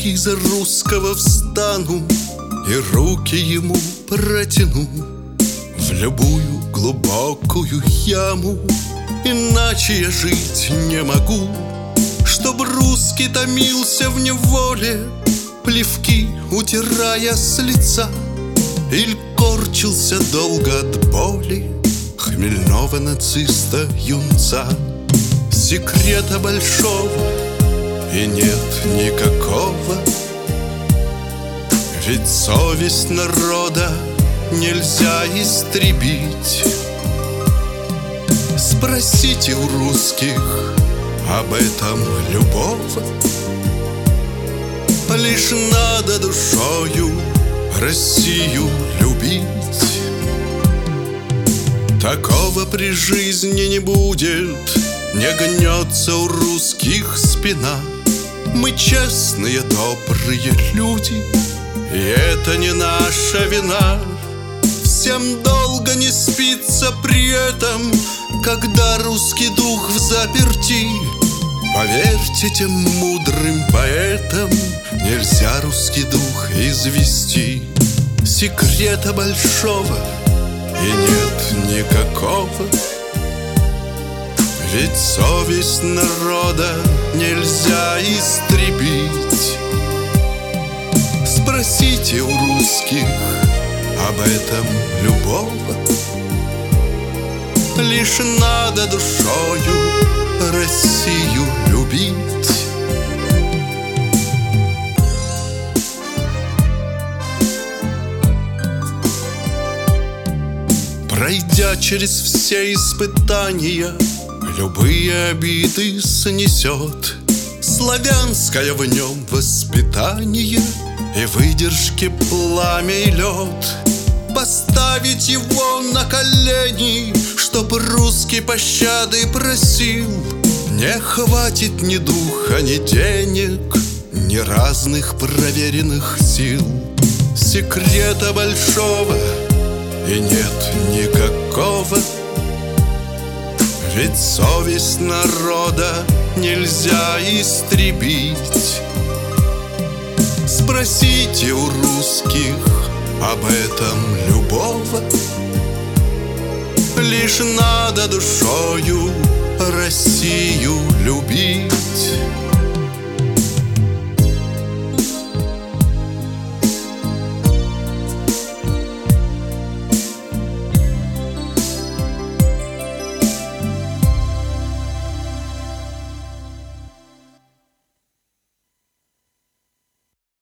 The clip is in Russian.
И за русского встану, и руки ему протяну в любую глубокую яму. Иначе я жить не могу, чтоб русский томился в неволе, плевки утирая с лица, или корчился долго от боли хмельного нациста-юнца. Секрета большого и нет никакого, ведь совесть народа нельзя истребить. Спросите у русских об этом любого. Лишь надо душою Россию любить. Такого при жизни не будет, не гнется у русских спина. Мы честные, добрые люди, и это не наша вина. Всем долго не спится при этом, когда русский дух взаперти. Поверьте тем мудрым поэтам, нельзя русский дух извести. Секрета большого и нет никакого, ведь совесть народа нельзя истребить. Спросите у русских об этом любого. Лишь надо душою Россию любить. Пройдя через все испытания, любые обиды снесет славянское в нем воспитание и выдержки пламя и лед. Поставить его на колени, чтоб русский пощады просил, не хватит ни духа, ни денег, ни разных проверенных сил. Секрета большого и нет никакого, ведь совесть народа нельзя истребить. Спросите у русских об этом любого. Лишь надо душою Россию любить.